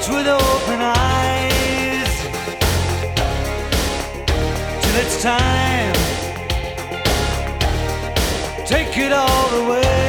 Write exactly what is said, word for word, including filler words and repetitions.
watch with open eyes till it's time. Take it all away.